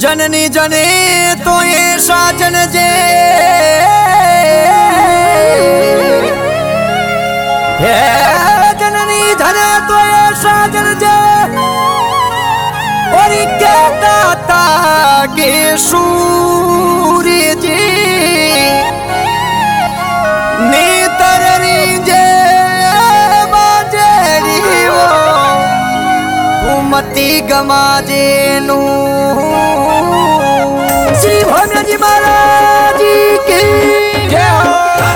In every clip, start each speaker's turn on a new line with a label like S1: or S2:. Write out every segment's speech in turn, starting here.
S1: जननी जने तो ये साजन जे हे जननी जने तो ये साजन जे और कहता था कि सूर्य जी नीतरनी जे बाजेरी वो उमती गमा जेनू श्री भोम्या जी महाराज की जय हो।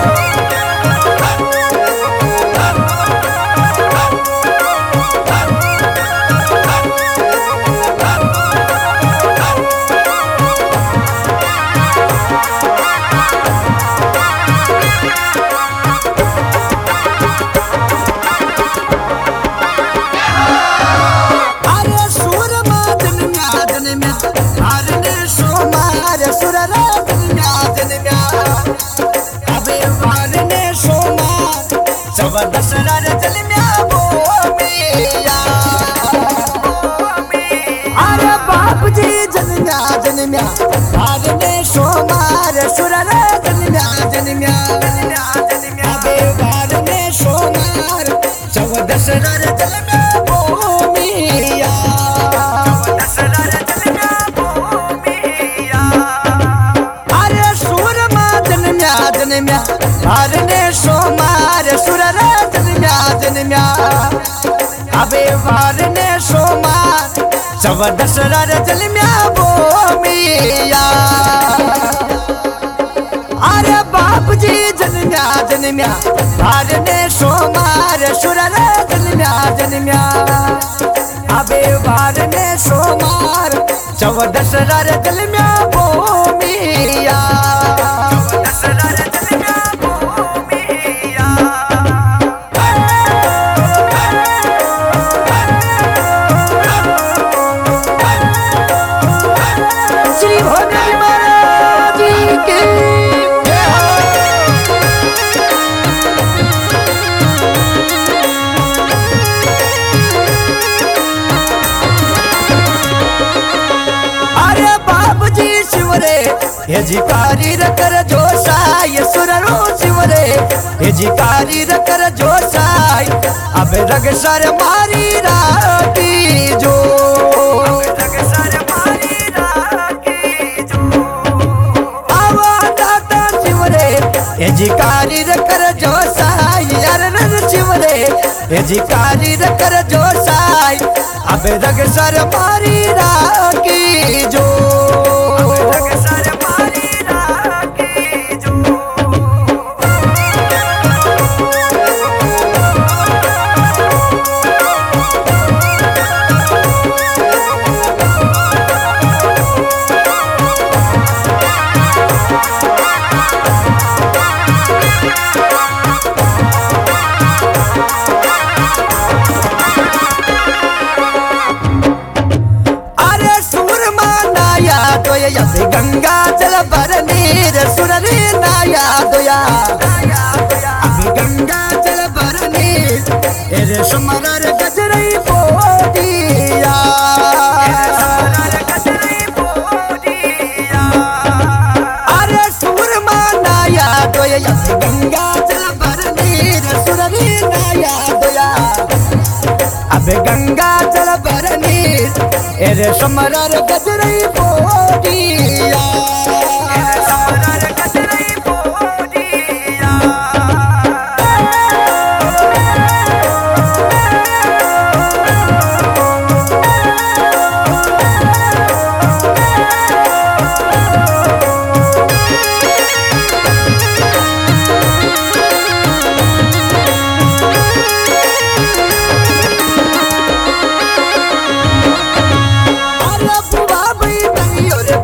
S1: अरे बाप जी जन्म्या जन्म्या भारने सोमार सुरर जन्म्या जन्म्या अबे भारने सोमार 14 सुरर जन्म्या भूमिया 14 सुरर जन्म्या भूमिया। अरे सूरमा जन्म्या जन्म्या भारने सोमार सुरर जन्म्या जन्म्या अबे भारने सोमार 14 सुरर जन्म्या भूमिया। अरे बाप जी जन्म्या जन्म्या भारने सोमार सुरर जन्म्या जन्म्या अबे भारने सोमार 14 सुरर जन्म्या भूमिया 14 सुरर जन्म्या भूमिया। श्री भोम्या जी महाराज की जय हो। अरे बाप जी शिवरे ये जिकारी कर जोशाई सुररो शिवरे ये जिकारी कर जोशाई अब रग सर मारी राती जो रग सर मारी राती जो आवाज़ शिवरे ये जिकारी कर जोशाई यार रग शिवरे ये जिकारी कर जोशाई अब रग सर मारी राती जो रग सर मारी राती जो। अबे गंगा जल भर नीर सुररी नाया दोया अबे गंगा जल भर नीर एरे सुमरर गजरई पोदिया अरे सूरमा नाया दोया अबे गंगा जल भर नीर सुररी नाया दोया अबे गंगा जल भर नीर एरे सुमरर गजरई पोदिया सुमरर गजरई पोदिया। अरे बुआ भाई बनी और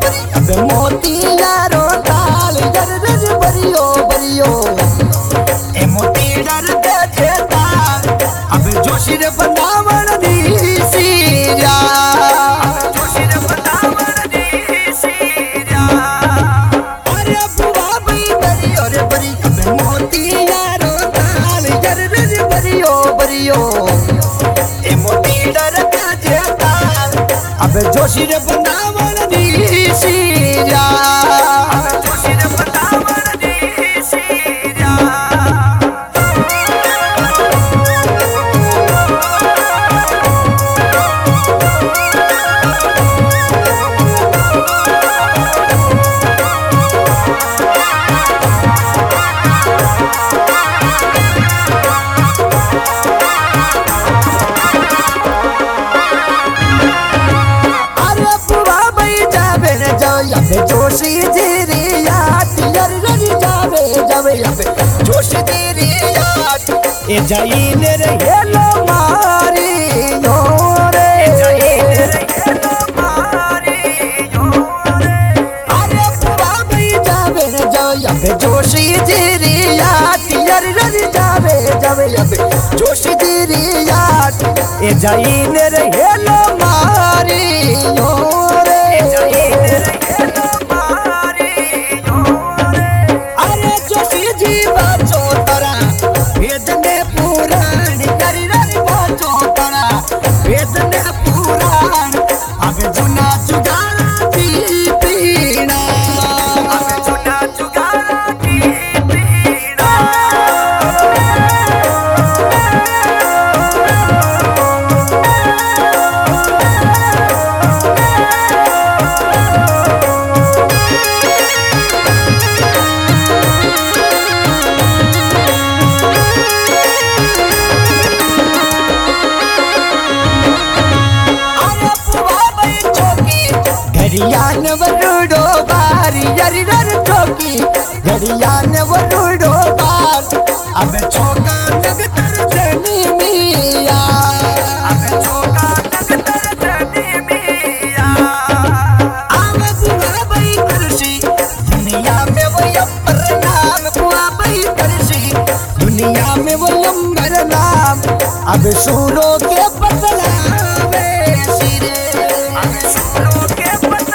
S1: जावे रे जावे जोशी तेरी याद यार रज जावे जावे जोशी तेरी याद ए जाइन रे हेलो मारी यो रे हेलो मारी यो रे अरे पुआ भाई जावे रे जावे जोशी तेरी याद यार रज जावे जावे जोशी तेरी याद ए जाइन रे हेलो मारी यो रे हेलो मारी यो रे अरे जोशी जी बाचो तरा वेद में पुराण करी रे बाचो तरा वेद में पुराण अब जुना जुगाड़ा की पीना अब जुना जुगाड़ा की पीना घड़ियान वरुडो बार यारी रर ठोकी घड़ियान वरुडो बार अब छोका नगतर जनी मिया अब छोका नगतर जनी मिया आव बुआ भाई करसी दुनिया में वो अम्बर नाम बुआ भाई करसी दुनिया में वो अम्बर नाम अब सूरों के बदलावे सिरे अब सूरों के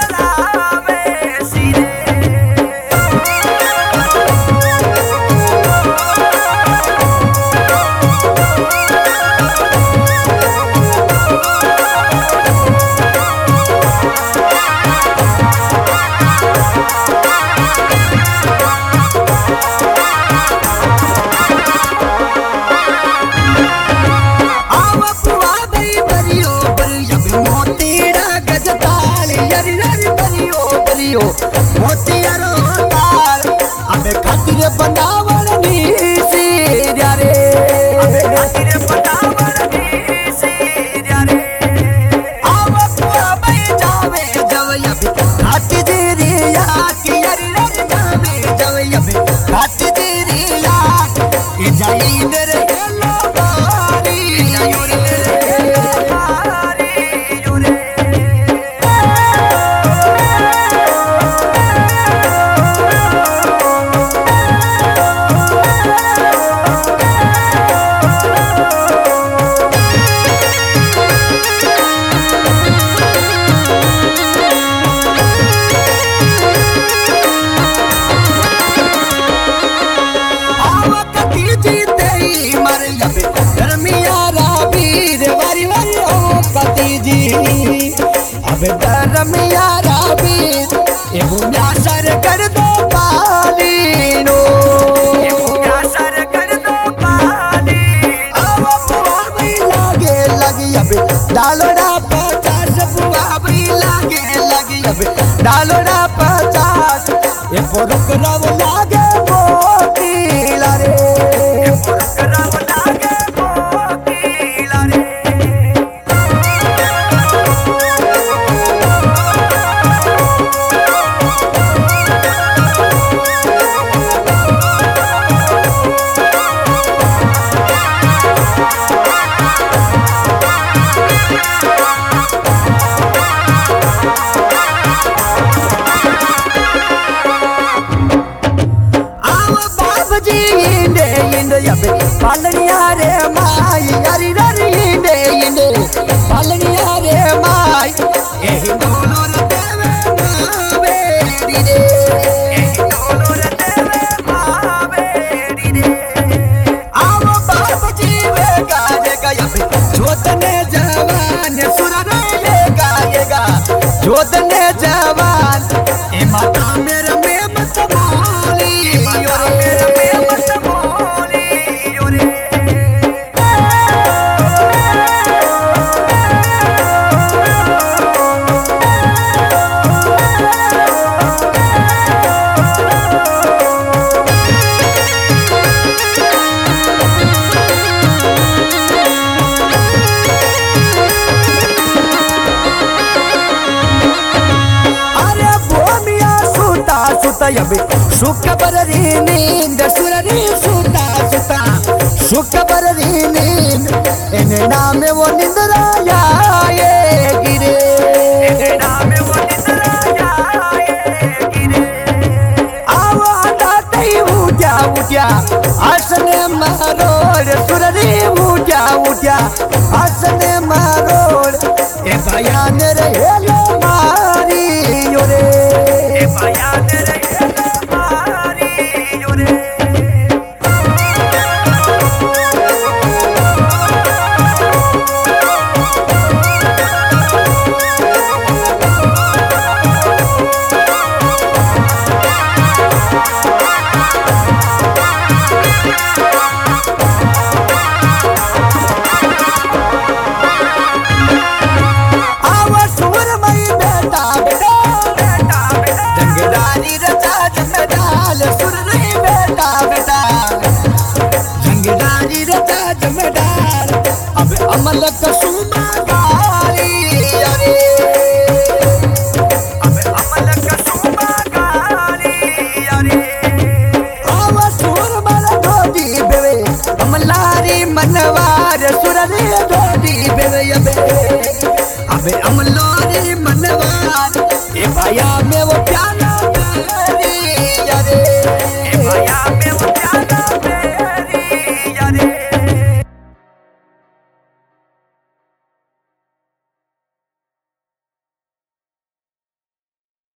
S1: मोतियारो तार अबे खातिर बनावण नी सीरिया रे अबे खातिर बनावण नी सीरिया रे आव पुआ भाई जावे जवया खातिर तेरी याद यार रे जावे जवया खातिर तेरी याद ए जाई मेरे हेलो मारी यो रे मारी यो रे अब धर्म यारा बीर ए बुया सर कर दो पालीनो ए बुया सर कर दो पाली अब बुआ भी लागे लगी अब डालोड़ा 50 बुआ भी लागे लगी अब डालोड़ा 50 ए पुरुक रव लागे मोतीला रे ए पुरुक रव लागे मोतीला रे अबे सुख बररी नींद सुररी सुता सुता सुख बररी नींद इन नाम वो निंद्रा आए गिरे इन नाम वो निंद्रा आए गिरे आवाज़ आती उठा उठा आसने मारोड़ सुररी उठा उठा आसने मारोड़ ए बयान रहे मारी योरे ए बयान रहे मारी योरे अब अमल कसुमा गारी अरे अब अमल कसुमा गारी अरे आवा सुर मल धोदी बेवे अमलारी मनवार सुररे धोदी बेवे अबे अमलारी मनवार ए भाया में वो प्याला गारी अरे ए भाया में